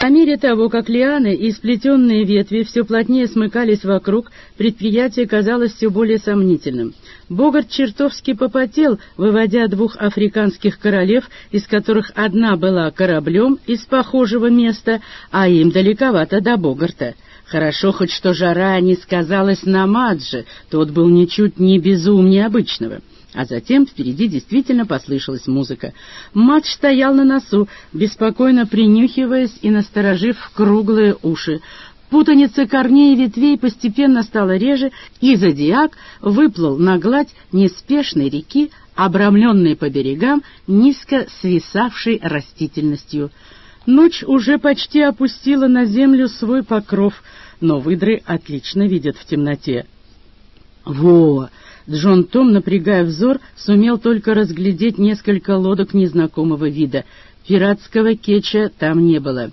По мере того, как лианы и сплетенные ветви все плотнее смыкались вокруг, предприятие казалось все более сомнительным. Богарт чертовски попотел, выводя двух африканских королев, из которых одна была кораблем из похожего места, а им далековато до Богарта. Хорошо хоть что жара не сказалась на Мадже, тот был ничуть не безумнее обычного. А затем впереди действительно послышалась музыка. Мадж стоял на носу, беспокойно принюхиваясь и насторожив круглые уши. Путаница корней и ветвей постепенно стала реже, и зодиак выплыл на гладь неспешной реки, обрамленной по берегам низко свисавшей растительностью. Ночь уже почти опустила на землю свой покров, но выдры отлично видят в темноте. «Во!» Джон Том, напрягая взор, сумел только разглядеть несколько лодок незнакомого вида. Пиратского кетча там не было.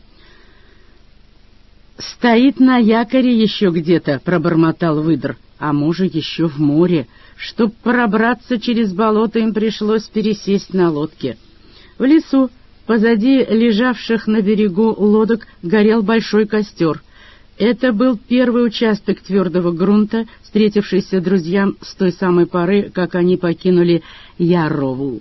«Стоит на якоре еще где-то», — пробормотал выдр. «А может, еще в море. Чтоб пробраться через болото, им пришлось пересесть на лодке». В лесу, позади лежавших на берегу лодок, горел большой костер. Это был первый участок твердого грунта, встретившийся друзьям с той самой поры, как они покинули Яррову.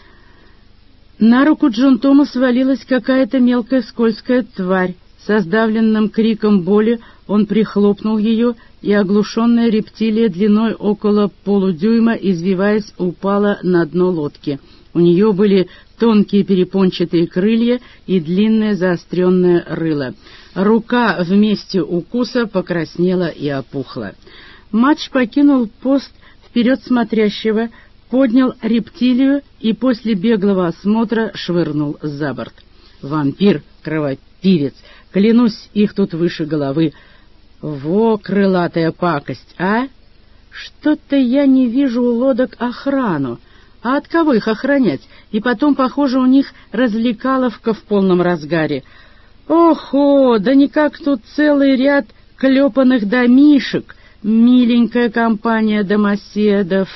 На руку Джон Тома свалилась какая-то мелкая скользкая тварь. Со сдавленным криком боли он прихлопнул ее, и оглушенная рептилия длиной около полудюйма, извиваясь, упала на дно лодки. У нее были тонкие перепончатые крылья и длинное заостренное рыло. Рука в месте укуса покраснела и опухла. Мадж покинул пост вперед смотрящего, поднял рептилию и после беглого осмотра швырнул за борт. «Вампир, кровопивец, клянусь, их тут выше головы. Во, крылатая пакость, а? Что-то я не вижу у лодок охрану. А от кого их охранять? И потом, похоже, у них развлекаловка в полном разгаре. Охо, да никак тут целый ряд клепанных домишек, миленькая компания домоседов».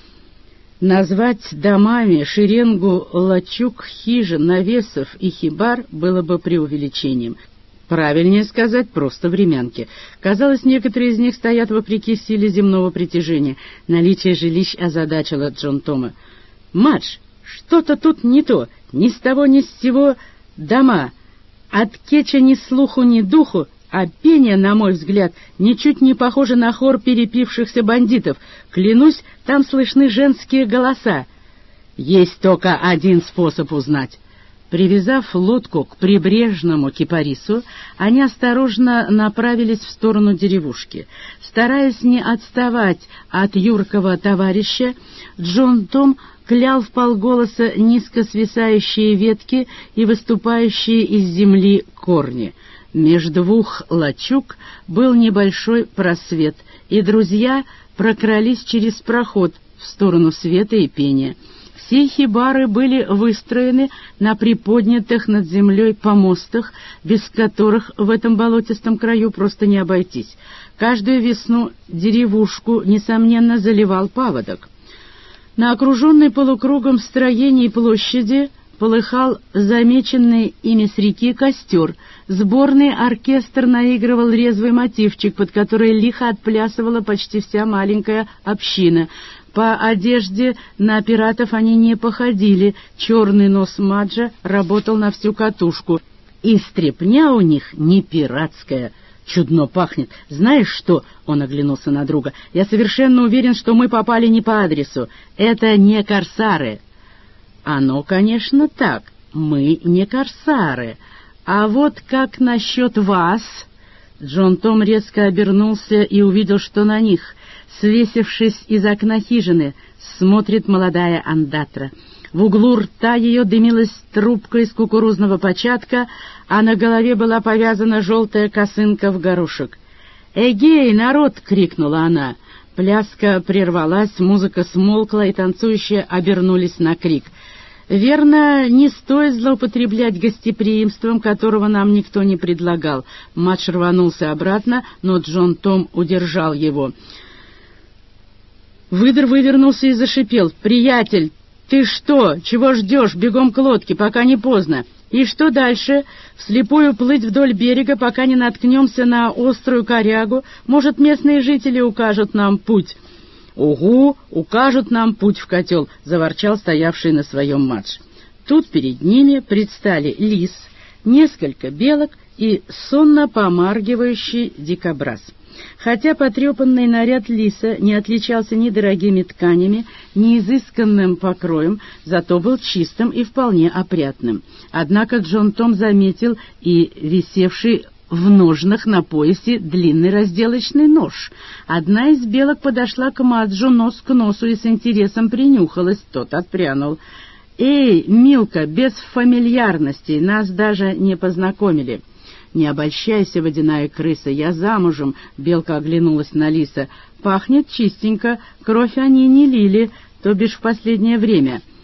Назвать домами шеренгу лачуг, хижин, навесов и хибар было бы преувеличением. Правильнее сказать, просто времянки. Казалось, некоторые из них стоят вопреки силе земного притяжения. Наличие жилищ озадачило Джон Тома. «Мадж, что-то тут не то, ни с того ни с сего дома. От кетча ни слуху, ни духу, а пение, на мой взгляд, ничуть не похоже на хор перепившихся бандитов. Клянусь, там слышны женские голоса. Есть только один способ узнать». Привязав лодку к прибрежному кипарису, они осторожно направились в сторону деревушки. Стараясь не отставать от юркого товарища, Джон Том клял вполголоса низко свисающие ветки и выступающие из земли корни. Между двух лачуг был небольшой просвет, и друзья прокрались через проход в сторону света и пения. Все хибары были выстроены на приподнятых над землей помостах, без которых в этом болотистом краю просто не обойтись. Каждую весну деревушку, несомненно, заливал паводок. На окруженной полукругом строении площади полыхал замеченный ими с реки костер. Сборный оркестр наигрывал резвый мотивчик, под который лихо отплясывала почти вся маленькая община. По одежде на пиратов они не походили, черный нос Маджа работал на всю катушку, и стряпня у них не пиратская. Чудно пахнет. Знаешь что? Он оглянулся на друга. Я совершенно уверен, что мы попали не по адресу. Это не корсары. Оно, конечно, так. Мы не корсары. А вот как насчет вас? Джон Том резко обернулся и увидел, что на них, свесившись из окна хижины, смотрит молодая андатра. В углу рта ее дымилась трубка из кукурузного початка, а на голове была повязана желтая косынка в горошек. «Эгей, народ!» — крикнула она. Пляска прервалась, музыка смолкла, и танцующие обернулись на крик. «Верно, не стоит злоупотреблять гостеприимством, которого нам никто не предлагал». Мадж рванулся обратно, но Джон Том удержал его. Выдр вывернулся и зашипел. «Приятель, ты что? Чего ждешь? Бегом к лодке, пока не поздно. И что дальше? Вслепую плыть вдоль берега, пока не наткнемся на острую корягу? Может, местные жители укажут нам путь?» «Угу, укажут нам путь в котел», — заворчал стоявший на своем мадж. Тут перед ними предстали лис, несколько белок и сонно помаргивающий дикобраз. Хотя потрепанный наряд лиса не отличался ни дорогими тканями, ни изысканным покроем, зато был чистым и вполне опрятным. Однако Джон Том заметил и висевший в ножнах на поясе длинный разделочный нож. Одна из белок подошла к Маджу нос к носу и с интересом принюхалась, тот отпрянул. «Эй, Милка, без фамильярностей, нас даже не познакомили». «Не обольщайся, водяная крыса, я замужем», — белка оглянулась на лиса. «Пахнет чистенько, кровь они не лили, то бишь в последнее время».